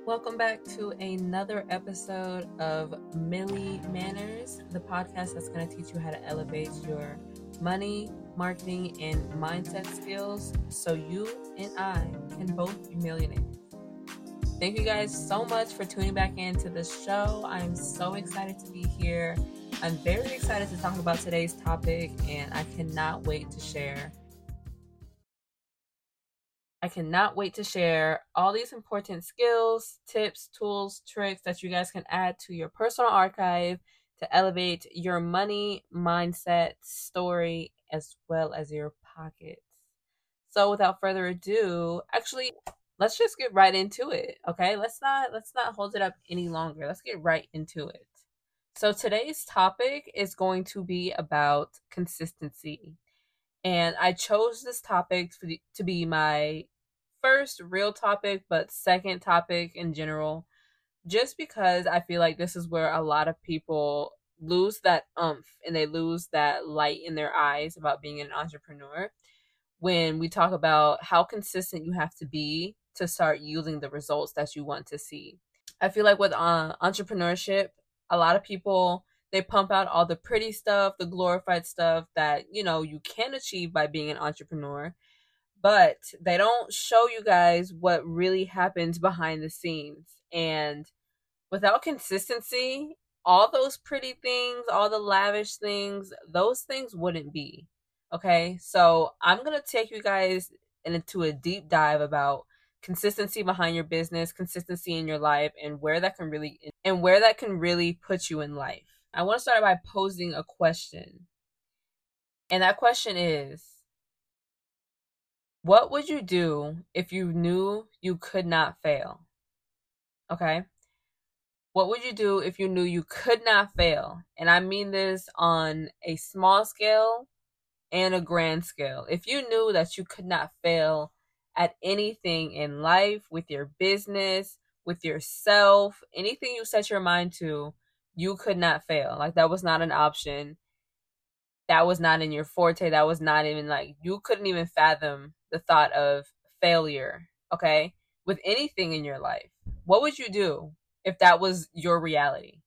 Welcome back to another episode of Millie Manners, the podcast that's going to teach you how to elevate your money, marketing, and mindset skills so you and I can both be millionaires. Thank you guys so much for tuning back into the show. I'm so excited to be here. I'm very excited to talk about today's topic, and I cannot wait to share all these important skills, tips, tools, tricks that you guys can add to your personal archive to elevate your money, mindset, story, as well as your pockets. So without further ado, actually, let's just get right into it, okay? Let's not hold it up any longer. Let's get right into it. So today's topic is going to be about consistency. And I chose this topic to be my first real topic, but second topic in general, just because I feel like this is where a lot of people lose that oomph and they lose that light in their eyes about being an entrepreneur when we talk about how consistent you have to be to start yielding the results that you want to see. I feel like with entrepreneurship, a lot of people, they pump out all the pretty stuff, the glorified stuff that, you can achieve by being an entrepreneur, but they don't show you guys what really happens behind the scenes. And without consistency, all those pretty things, all the lavish things, those things wouldn't be. Okay? So I'm going to take you guys into a deep dive about consistency behind your business, consistency in your life, and where that can really put you in life. I want to start by posing a question. And that question is, what would you do if you knew you could not fail? Okay? What would you do if you knew you could not fail? And I mean this on a small scale and a grand scale. If you knew that you could not fail at anything in life, with your business, with yourself, anything you set your mind to, you could not fail. Like, that was not an option. That was not in your forte. That was not even, like, you couldn't even fathom the thought of failure, okay, with anything in your life. What would you do if that was your reality?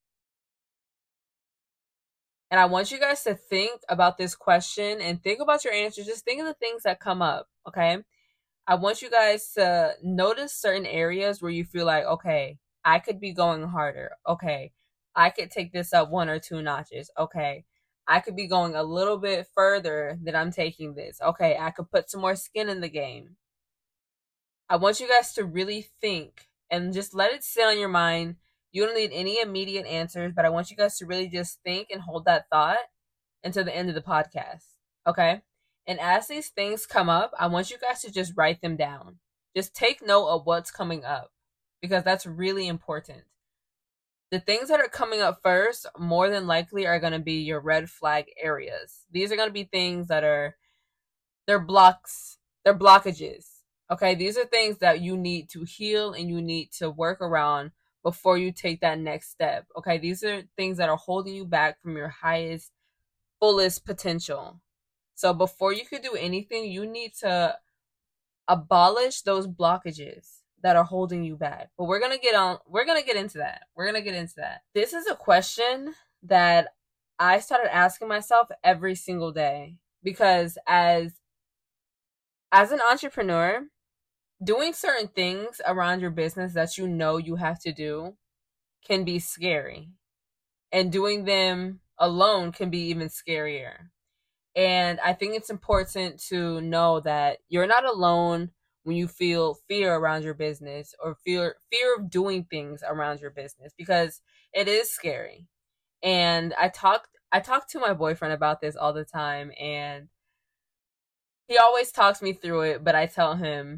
And I want you guys to think about this question and think about your answers. Just think of the things that come up, okay? I want you guys to notice certain areas where you feel like, okay, I could be going harder. Okay, I could take this up 1 or 2 notches. Okay, I could be going a little bit further than I'm taking this. Okay, I could put some more skin in the game. I want you guys to really think and just let it sit on your mind. You don't need any immediate answers, but I want you guys to really just think and hold that thought until the end of the podcast. Okay? And as these things come up, I want you guys to just write them down. Just take note of what's coming up, because that's really important. The things that are coming up first, more than likely, are going to be your red flag areas. These are going to be things that they're blocks, they're blockages. Okay, these are things that you need to heal and you need to work around before you take that next step. Okay, these are things that are holding you back from your highest, fullest potential. So before you could do anything, you need to abolish those blockages that are holding you back. But we're going to get into that. This is a question that I started asking myself every single day, because as an entrepreneur, doing certain things around your business that you have to do can be scary. And doing them alone can be even scarier. And I think it's important to know that you're not alone when you feel fear around your business, or fear of doing things around your business, because it is scary. And I talk to my boyfriend about this all the time, and he always talks me through it, but I tell him,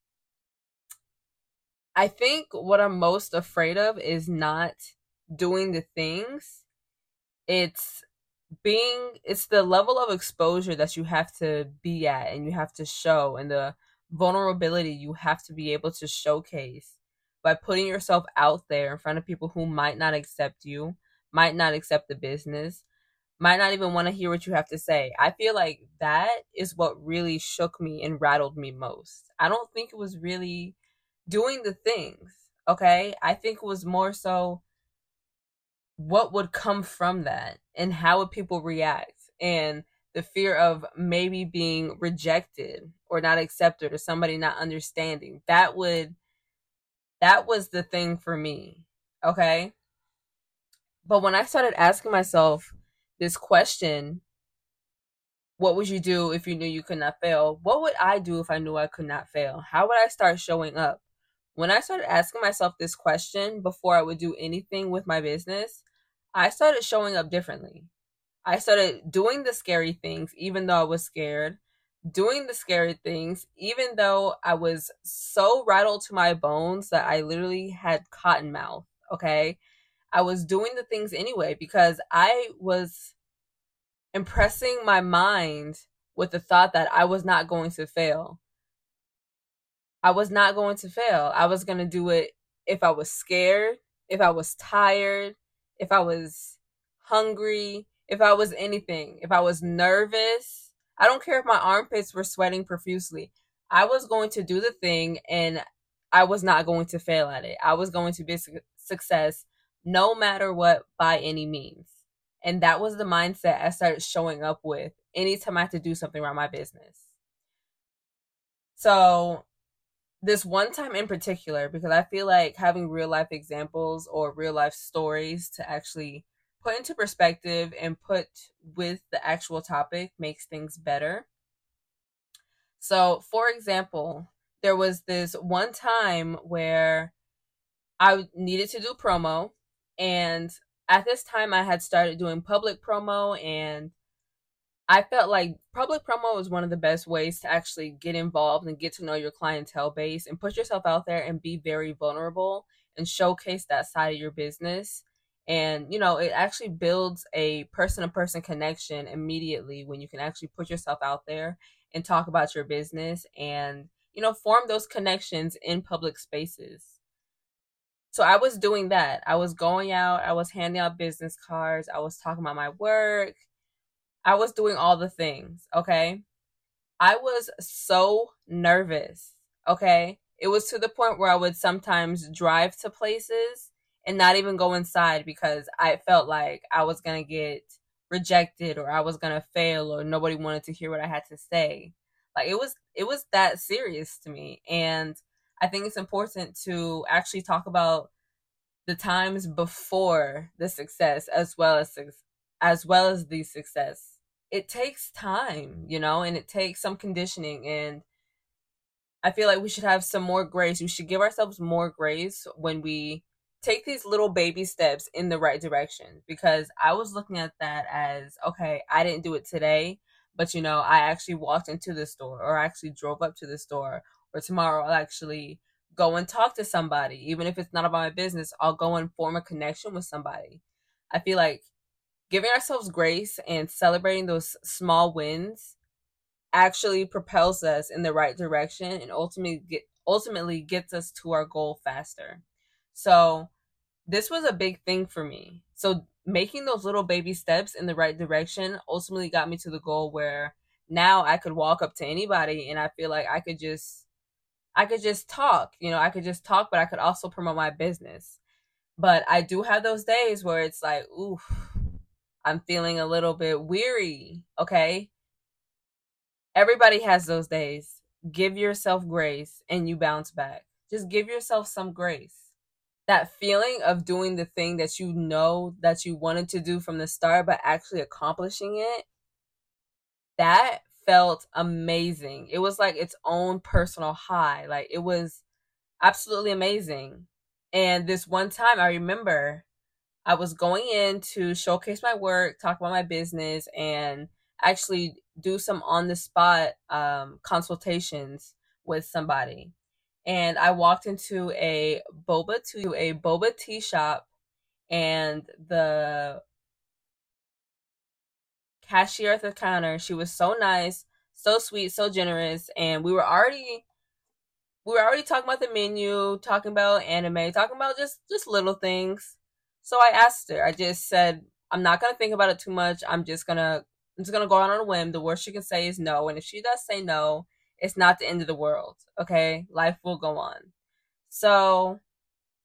I think what I'm most afraid of is not doing the things. It's the level of exposure that you have to be at and you have to show, and the vulnerability you have to be able to showcase by putting yourself out there in front of people who might not accept you, might not accept the business, might not even want to hear what you have to say. I feel like that is what really shook me and rattled me most. I don't think it was really doing the things. Okay? I think it was more so what would come from that and how would people react, and the fear of maybe being rejected or not accepted or somebody not understanding. That was the thing for me. Okay? But when I started asking myself this question, what would you do if you knew you could not fail? What would I do if I knew I could not fail? How would I start showing up? When I started asking myself this question before I would do anything with my business, I started showing up differently. I started doing the scary things, even though I was scared, doing the scary things, even though I was so rattled to my bones that I literally had cotton mouth. Okay. I was doing the things anyway because I was impressing my mind with the thought that I was not going to fail. I was not going to fail. I was going to do it if I was scared, if I was tired, if I was hungry, if I was anything, if I was nervous. I don't care if my armpits were sweating profusely. I was going to do the thing and I was not going to fail at it. I was going to be a success no matter what by any means. And that was the mindset I started showing up with anytime I had to do something around my business. So this one time in particular, because I feel like having real life examples or real life stories to actually put into perspective and put with the actual topic makes things better. So, for example, there was this one time where I needed to do promo, and at this time I had started doing public promo, and I felt like public promo is one of the best ways to actually get involved and get to know your clientele base and put yourself out there and be very vulnerable and showcase that side of your business. And, it actually builds a person to person connection immediately when you can actually put yourself out there and talk about your business and, form those connections in public spaces. So I was doing that. I was going out, I was handing out business cards, I was talking about my work, I was doing all the things, okay? I was so nervous, okay? It was to the point where I would sometimes drive to places and not even go inside because I felt like I was going to get rejected or I was going to fail or nobody wanted to hear what I had to say. Like it was that serious to me, and I think it's important to actually talk about the times before the success as well as the success. It takes time, and it takes some conditioning. And I feel like we should have some more grace. We should give ourselves more grace when we take these little baby steps in the right direction. Because I was looking at that as, okay, I didn't do it today, but I actually walked into the store or I actually drove up to the store, or tomorrow I'll actually go and talk to somebody. Even if it's not about my business, I'll go and form a connection with somebody. I feel like giving ourselves grace and celebrating those small wins actually propels us in the right direction and ultimately gets us to our goal faster. So this was a big thing for me. So making those little baby steps in the right direction ultimately got me to the goal where now I could walk up to anybody and I feel like I could just talk. I could just talk, but I could also promote my business. But I do have those days where it's like, ooh, I'm feeling a little bit weary. Okay. Everybody has those days. Give yourself grace and you bounce back. Just give yourself some grace. That feeling of doing the thing that you know that you wanted to do from the start, but actually accomplishing it, that felt amazing. It was like its own personal high. Like it was absolutely amazing. And this one time I remember I was going in to showcase my work, talk about my business, and actually do some on the spot consultations with somebody. And I walked into a boba tea shop, and the cashier at the counter, she was so nice, so sweet, so generous, and we were already talking about the menu, talking about anime, talking about just little things. So I asked her. I just said, I'm not gonna think about it too much. I'm just gonna go out on a whim. The worst she can say is no, and if she does say no, it's not the end of the world. Okay, life will go on. So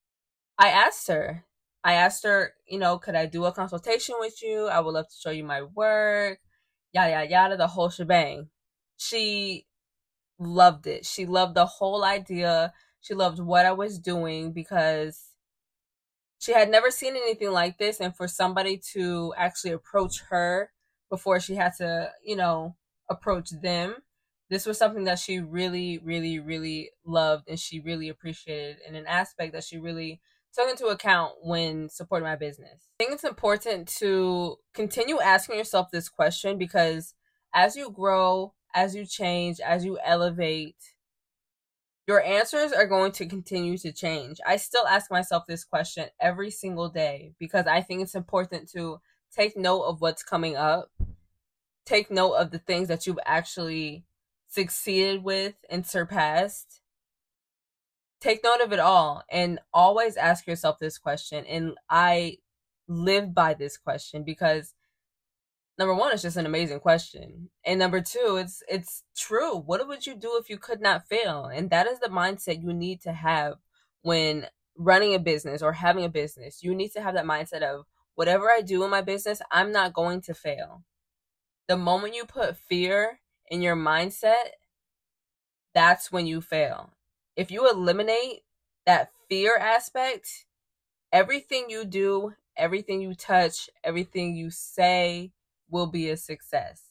I asked her, could I do a consultation with you? I would love to show you my work, yada, yada, yada, the whole shebang. She loved it. She loved the whole idea. She loved what I was doing because she had never seen anything like this. And for somebody to actually approach her before she had to, approach them, this was something that she really, really, really loved and she really appreciated, and an aspect that she really took into account when supporting my business. I think it's important to continue asking yourself this question because as you grow, as you change, as you elevate, your answers are going to continue to change. I still ask myself this question every single day because I think it's important to take note of what's coming up, take note of the things that you've actually succeeded with and surpassed. Take note of it all and always ask yourself this question. And I live by this question because number one, it's just an amazing question. And number two, it's true. What would you do if you could not fail? And that is the mindset you need to have when running a business or having a business. You need to have that mindset of whatever I do in my business, I'm not going to fail. The moment you put fear in your mindset, that's when you fail. If you eliminate that fear aspect, everything you do, everything you touch, everything you say will be a success.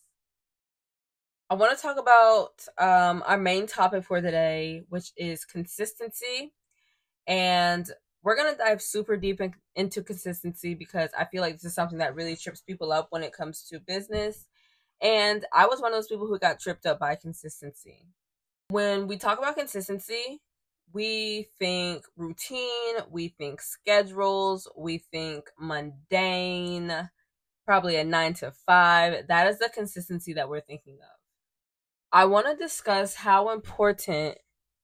I want to talk about our main topic for today, which is consistency. And we're going to dive super deep into consistency because I feel like this is something that really trips people up when it comes to business. And I was one of those people who got tripped up by consistency. When we talk about consistency, we think routine, we think schedules, we think mundane, probably a 9 to 5. That is the consistency that we're thinking of. I want to discuss how important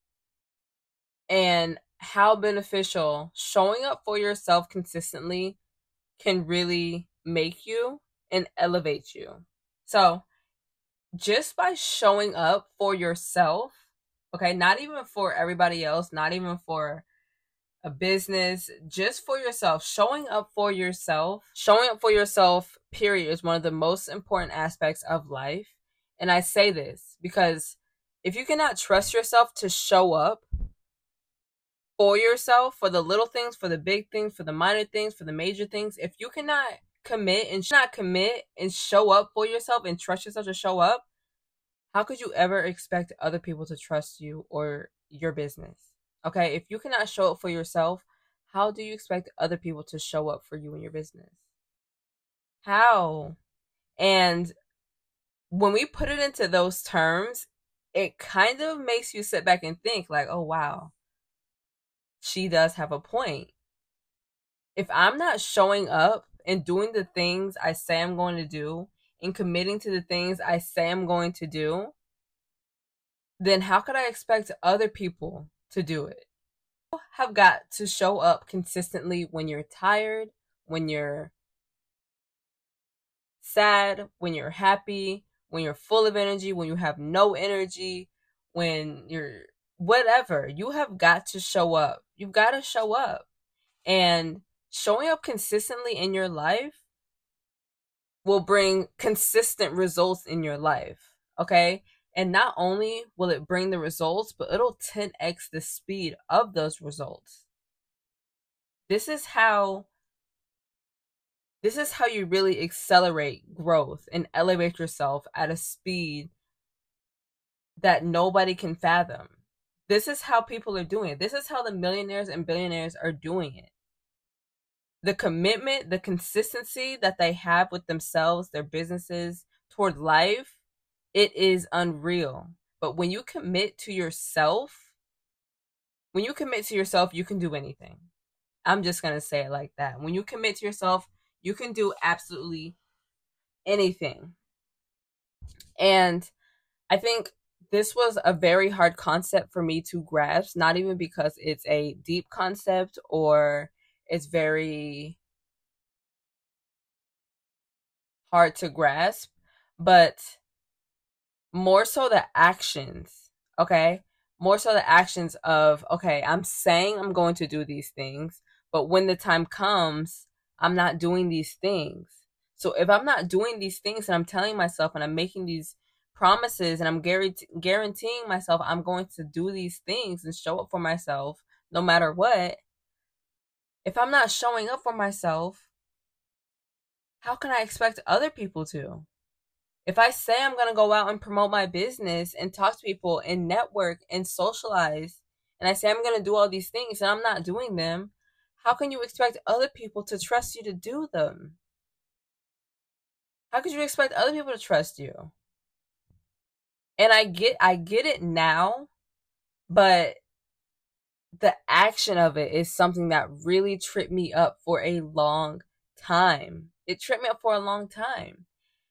and how beneficial showing up for yourself consistently can really make you and elevate you. So, just by showing up for yourself, okay, not even for everybody else, not even for a business, just for yourself, showing up for yourself, period, is one of the most important aspects of life. And I say this because if you cannot trust yourself to show up for yourself, for the little things, for the big things, for the minor things, for the major things, if you cannot commit and show up for yourself and trust yourself to show up, how could you ever expect other people to trust you or your business? Okay, if you cannot show up for yourself, how do you expect other people to show up for you and your business? How? And when we put it into those terms, it kind of makes you sit back and think like, oh wow, she does have a point. If I'm not showing up and doing the things I say I'm going to do and committing to the things I say I'm going to do, then how could I expect other people to do it? You have got to show up consistently when you're tired, when you're sad, when you're happy, when you're full of energy, when you have no energy, when you're whatever. You have got to show up. You've got to show up. And showing up consistently in your life will bring consistent results in your life. Okay? And not only will it bring the results, but it'll 10x the speed of those results. This is how you really accelerate growth and elevate yourself at a speed that nobody can fathom. This is how people are doing it. This is how the millionaires and billionaires are doing it. The commitment, the consistency that they have with themselves, their businesses, toward life, it is unreal. But when you commit to yourself, you can do anything. I'm just going to say it like that. When you commit to yourself, you can do absolutely anything. And I think this was a very hard concept for me to grasp, not even because it's a deep concept or it's very hard to grasp, but more so the actions, okay? More so the actions of, okay, I'm saying I'm going to do these things, But when the time comes, I'm not doing these things. So if I'm not doing these things and I'm telling myself and I'm making these promises and I'm guaranteeing myself I'm going to do these things and show up for myself no matter what, if I'm not showing up for myself, how can I expect other people to? If I say I'm going to go out and promote my business and talk to people and network and socialize, and I say I'm going to do all these things and I'm not doing them, how can you expect other people to trust you to do them? How could you expect other people to trust you? And I get it now, but the action of it is something that really tripped me up for a long time. It tripped me up for a long time.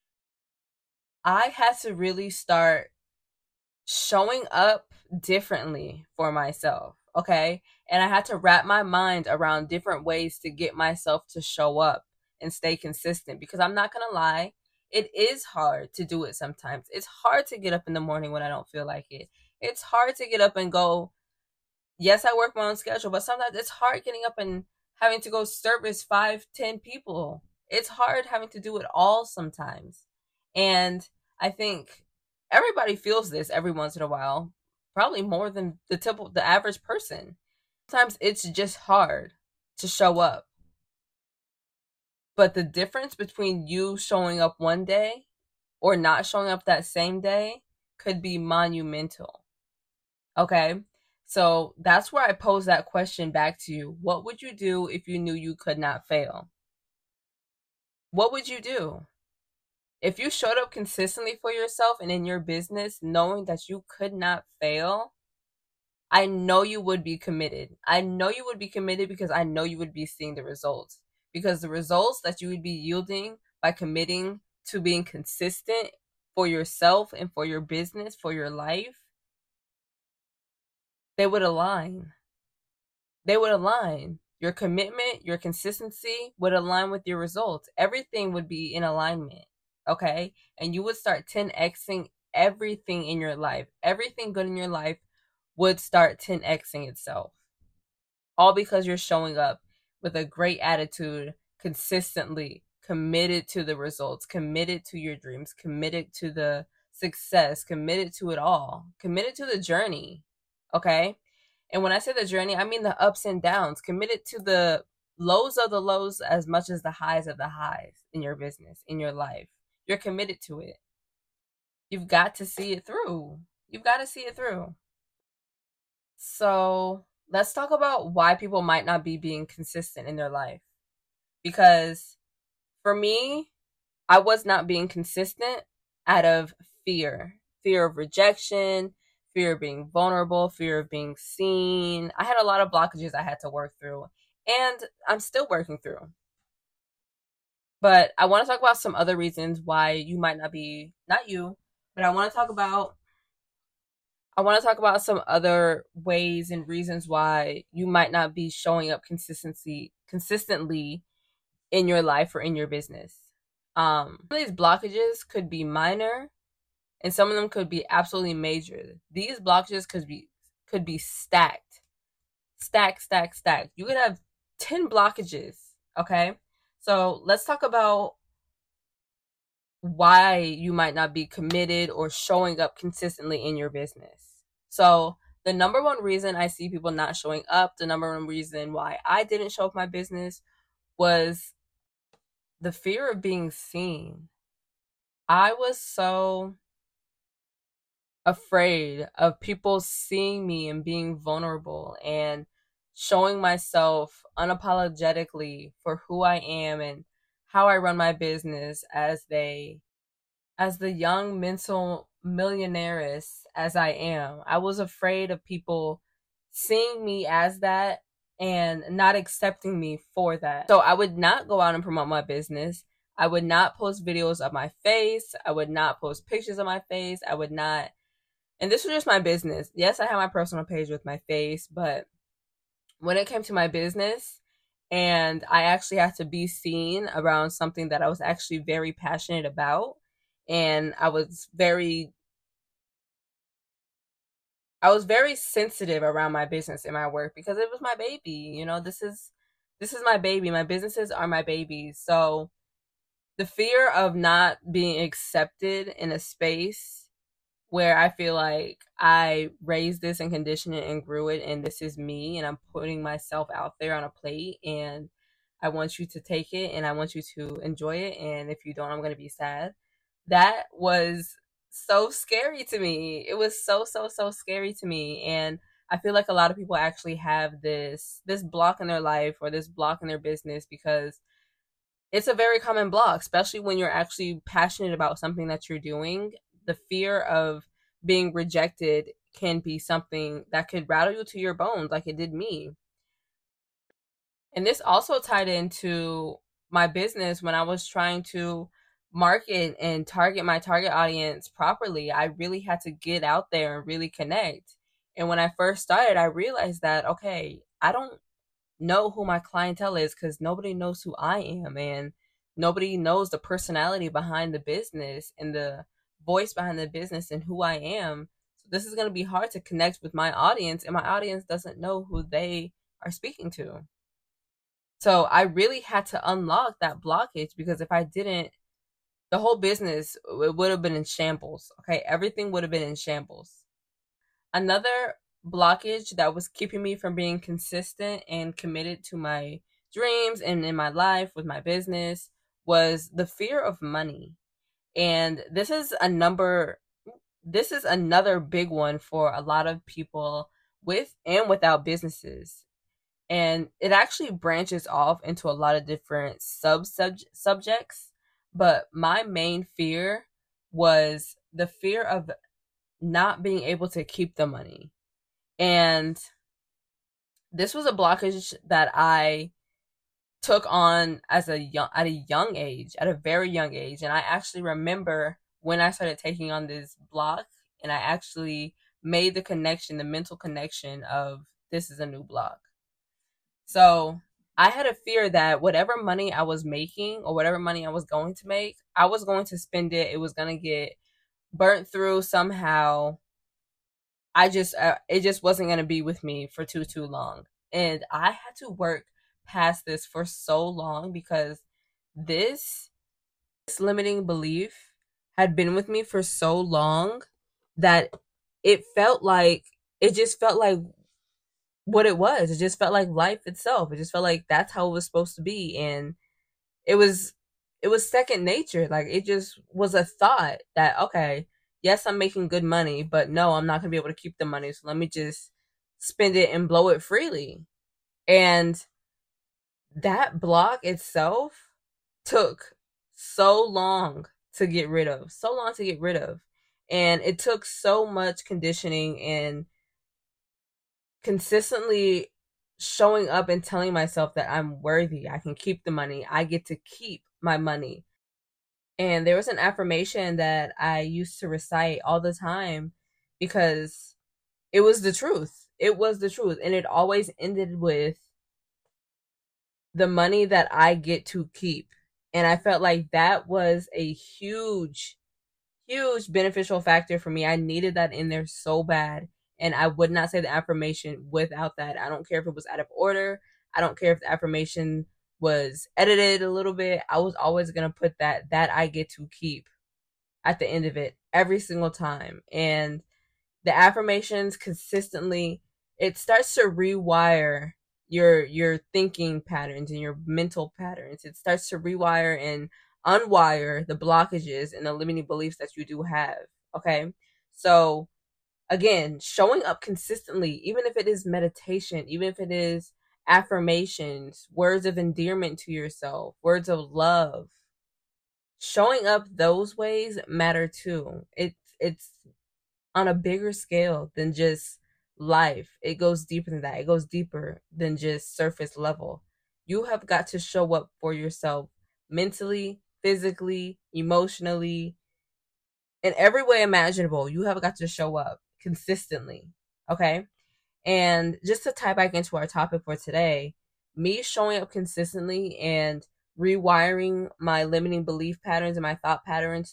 I had to really start showing up differently for myself, okay? And I had to wrap my mind around different ways to get myself to show up and stay consistent, because I'm not gonna lie, it is hard to do it sometimes. It's hard to get up in the morning when I don't feel like it. It's hard to get up and go, yes, I work my own schedule, but sometimes it's hard getting up and having to go service 5, 10 people. It's hard having to do it all sometimes. And I think everybody feels this every once in a while, probably more than the average person. Sometimes it's just hard to show up. But the difference between you showing up one day or not showing up that same day could be monumental. Okay? So that's where I pose that question back to you. What would you do if you knew you could not fail? What would you do? If you showed up consistently for yourself and in your business, knowing that you could not fail, I know you would be committed. I know you would be committed because I know you would be seeing the results. Because the results that you would be yielding by committing to being consistent for yourself and for your business, for your life, they would align. They would align. Your commitment, your consistency would align with your results. Everything would be in alignment. Okay? And you would start 10xing everything in your life. Everything good in your life would start 10xing itself. All because you're showing up with a great attitude, consistently, committed to the results, committed to your dreams, committed to the success, committed to it all, committed to the journey. Okay? And when I say the journey, I mean the ups and downs, committed to the lows of the lows as much as the highs of the highs in your business, in your life. You're committed to it. You've got to see it through. You've got to see it through. So let's talk about why people might not be being consistent in their life. Because for me, I was not being consistent out of fear of rejection, fear of being vulnerable, fear of being seen. I had a lot of blockages I had to work through, and I'm still working through. But I want to talk about some other reasons why you might not be, not you, but I want to talk about some other ways and reasons why you might not be showing up consistently in your life or in your business. Some of these blockages could be minor, and some of them could be absolutely major. These blockages could be stacked. You could have 10 blockages, okay? So let's talk about why you might not be committed or showing up consistently in your business. So the number one reason I see people not showing up, the number one reason why I didn't show up my business was the fear of being seen. I was so afraid of people seeing me and being vulnerable and showing myself unapologetically for who I am and how I run my business as the young mental millionaires as I am. I was afraid of people seeing me as that and not accepting me for that. So I would not go out and promote my business. I would not post videos of my face. I would not post pictures of my face. I would not. And this was just my business. Yes, I have my personal page with my face, but when it came to my business and I actually had to be seen around something that I was actually very passionate about, and I was very sensitive around my business and my work because it was my baby. You know, this is this is my baby. My businesses are my babies. So the fear of not being accepted in a space where I feel like I raised this and conditioned it and grew it, and this is me, and I'm putting myself out there on a plate, and I want you to take it and I want you to enjoy it, and if you don't, I'm going to be sad. That was so scary to me. It was so scary to me, and I feel like a lot of people actually have this block in their life or this block in their business because it's a very common block, especially when you're actually passionate about something that you're doing. The fear of being rejected can be something that could rattle you to your bones, like it did me. And this also tied into my business when I was trying to market and target my target audience properly. I really had to get out there and really connect. And when I first started, I realized that, okay, I don't know who my clientele is because nobody knows who I am, and nobody knows the personality behind the business and the voice behind the business and who I am. So this is going to be hard to connect with my audience, and my audience doesn't know who they are speaking to. So I really had to unlock that blockage because if I didn't, the whole business it would have been in shambles. Okay, everything would have been in shambles. Another blockage that was keeping me from being consistent and committed to my dreams and in my life with my business was the fear of money. And this is another big one for a lot of people with and without businesses. And it actually branches off into a lot of different subjects, but my main fear was the fear of not being able to keep the money. And this was a blockage that I took on as at a young age, at a very young age. And I actually remember when I started taking on this block and I actually made the connection, the mental connection of this is a new block. So I had a fear that whatever money I was making or whatever money I was going to make, I was going to spend it. It was going to get burnt through somehow. It just wasn't going to be with me for too long. And I had to work past this for so long because this limiting belief had been with me for so long that it just felt like what it was. It just felt like life itself. It just felt like that's how it was supposed to be. And it was it was second nature. Like it just was a thought that okay, yes, I'm making good money, but no, I'm not gonna be able to keep the money. So let me just spend it and blow it freely. And that block itself took so long to get rid of, so long to get rid of. And it took so much conditioning and consistently showing up and telling myself that I'm worthy. I can keep the money. I get to keep my money. And there was an affirmation that I used to recite all the time because it was the truth. It was the truth. And it always ended with the money that I get to keep. And I felt like that was a huge beneficial factor for me. I needed that in there so bad. And I would not say the affirmation without that. I don't care if it was out of order. I don't care if the affirmation was edited a little bit. I was always going to put that I get to keep at the end of it every single time. And the affirmations consistently, it starts to rewire your thinking patterns and your mental patterns. It starts to rewire and unwire the blockages and the limiting beliefs that you do have. Okay. So again, showing up consistently, even if it is meditation, even if it is affirmations, words of endearment to yourself, words of love, showing up those ways matter too. It's on a bigger scale than just life. It goes deeper than that. It goes deeper than just surface level. You have got to show up for yourself mentally, physically, emotionally, in every way imaginable. You have got to show up consistently. Okay? And just to tie back into our topic for today, me showing up consistently and rewiring my limiting belief patterns and my thought patterns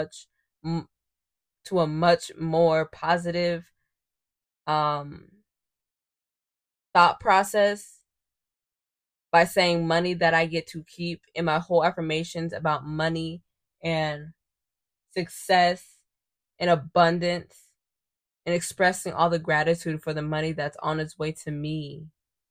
to a much more positive um thought process by saying money that I get to keep, in my whole affirmations about money and success and abundance, and expressing all the gratitude for the money that's on its way to me.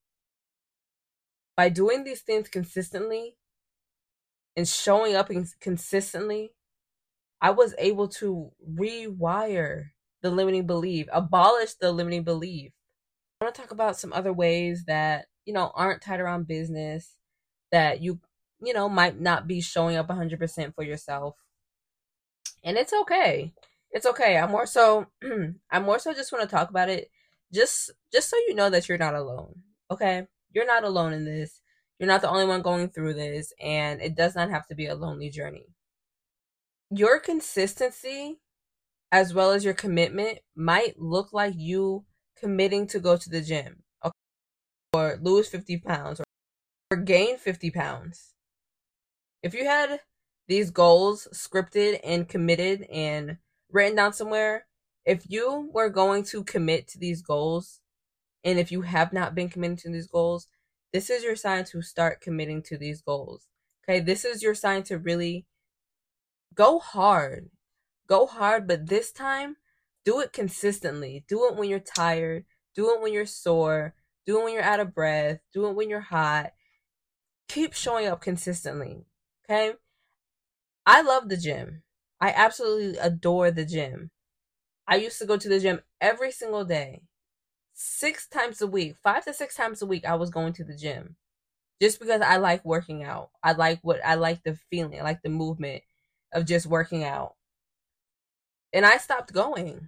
By doing these things consistently and showing up consistently, I was able to rewire the limiting belief, abolish the limiting belief. I want to talk about some other ways that, aren't tied around business, that you might not be showing up 100% for yourself. And it's okay. It's okay. I more so just want to talk about it just so you know that you're not alone. Okay? You're not alone in this. You're not the only one going through this, and it does not have to be a lonely journey. Your consistency as well as your commitment might look like you committing to go to the gym, okay, or lose 50 pounds or gain 50 pounds. If you had these goals scripted and committed and written down somewhere, if you were going to commit to these goals, and if you have not been committing to these goals, this is your sign to start committing to these goals. Okay, this is your sign to really go hard. Go hard, but this time, do it consistently. Do it when you're tired. Do it when you're sore. Do it when you're out of breath. Do it when you're hot. Keep showing up consistently. Okay? I love the gym. I absolutely adore the gym. I used to go to the gym every single day. 6 times a week. 5 to 6 times a week I was going to the gym. Just because I like working out. I like the feeling. I like the movement of just working out. And I stopped going.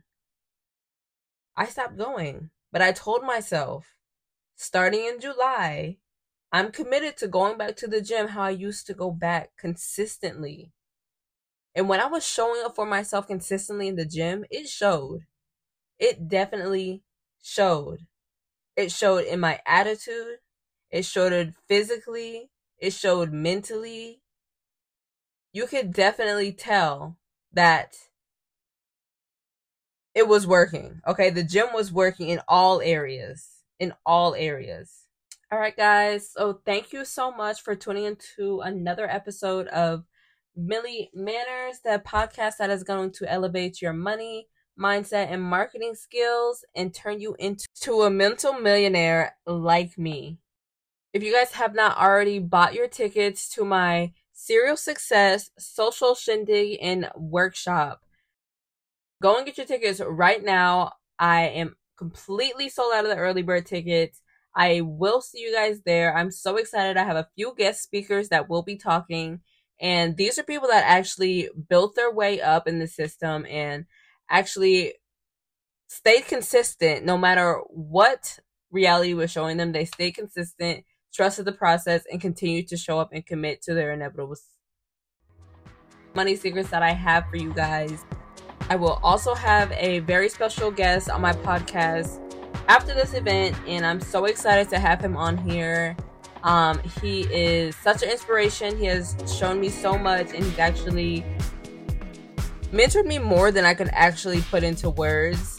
But I told myself, starting in July, I'm committed to going back to the gym how I used to go back consistently. And when I was showing up for myself consistently in the gym, it showed. It definitely showed. It showed in my attitude. It showed physically. It showed mentally. You could definitely tell that it was working. Okay, the gym was working in all areas. All right, guys. So thank you so much for tuning into another episode of Millie Manners, the podcast that is going to elevate your money, mindset, and marketing skills and turn you into a mental millionaire like me. If you guys have not already bought your tickets to my Serial Success, Social Shindig, and Workshop, go and get your tickets right now. I am completely sold out of the early bird tickets. I will see you guys there. I'm so excited. I have a few guest speakers that will be talking. And these are people that actually built their way up in the system and actually stayed consistent no matter what reality was showing them. They stayed consistent, trusted the process, and continued to show up and commit to their inevitable money secrets that I have for you guys. I will also have a very special guest on my podcast after this event, and I'm so excited to have him on here. He is such an inspiration. He has shown me so much, and he's actually mentored me more than I could actually put into words.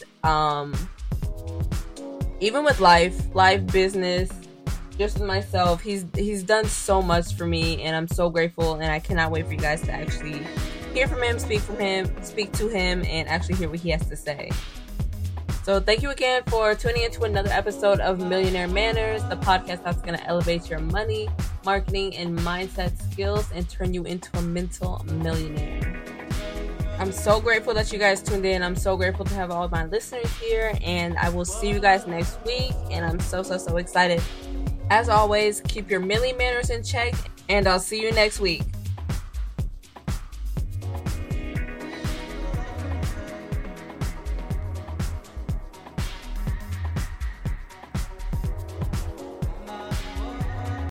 Even with life, business, just with myself, he's done so much for me, and I'm so grateful, and I cannot wait for you guys to actually hear from him, speak to him, and actually hear what he has to say. So thank you again for tuning into another episode of Millionaire Manners, the podcast that's going to elevate your money, marketing, and mindset skills and turn you into a mental millionaire. I'm so grateful that you guys tuned in. I'm so grateful to have all of my listeners here, and I will see you guys next week, and I'm so excited. As always, keep your Millie Manners in check, and I'll see you next week.